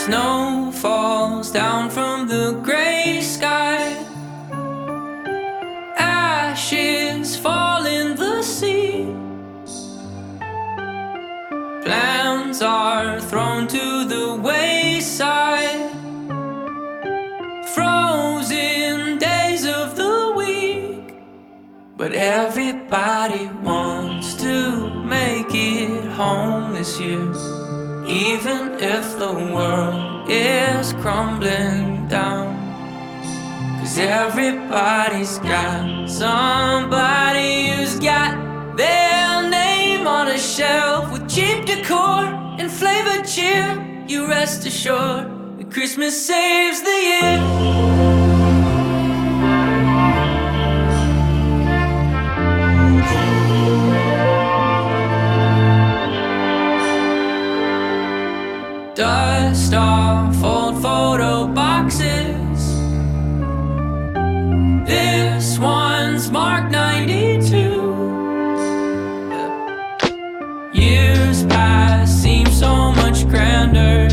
Snow falls down from the gray sky. Ashes fall in the sea. Plans are thrown to the wayside. Frozen days of the week. But everybody wants to make it home this year. Even if the world is crumbling down. 'Cause everybody's got somebody who's got their name on a shelf with cheap decor and flavored cheer. You rest assured that Christmas saves the year. Dust off old photo boxes. This one's marked 92. Years past seem so much grander.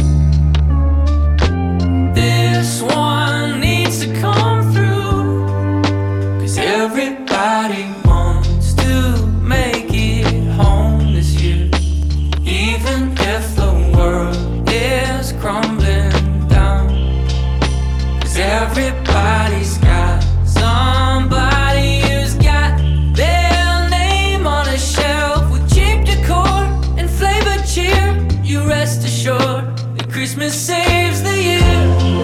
This one needs to come through. 'Cause everybody wants to make it home this year. Even if the world is crumbling down. 'Cause everybody's got somebody who's got their name on a shelf with cheap decor and flavored cheer. You rest assured that Christmas saves the year.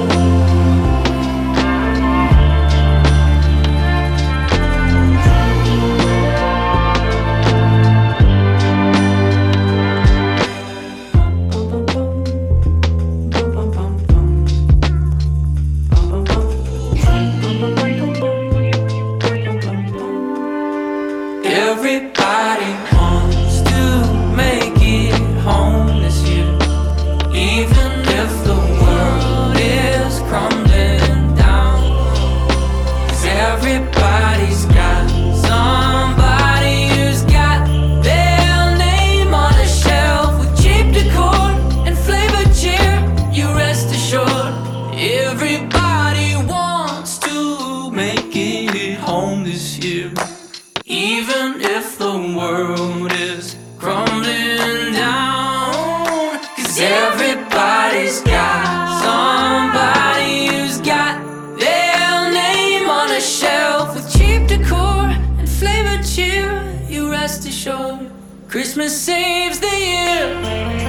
Everybody wants to make it home this year. Even if the world is crumbling down. 'Cause everybody's got somebody who's got their name on a shelf with cheap decor and flavored cheer. You rest assured everybody wants to make it home this year. Even if the world is crumbling down. 'Cause everybody's got somebody who's got their name on a shelf with cheap decor and flavored cheer. You rest assured Christmas saves the year.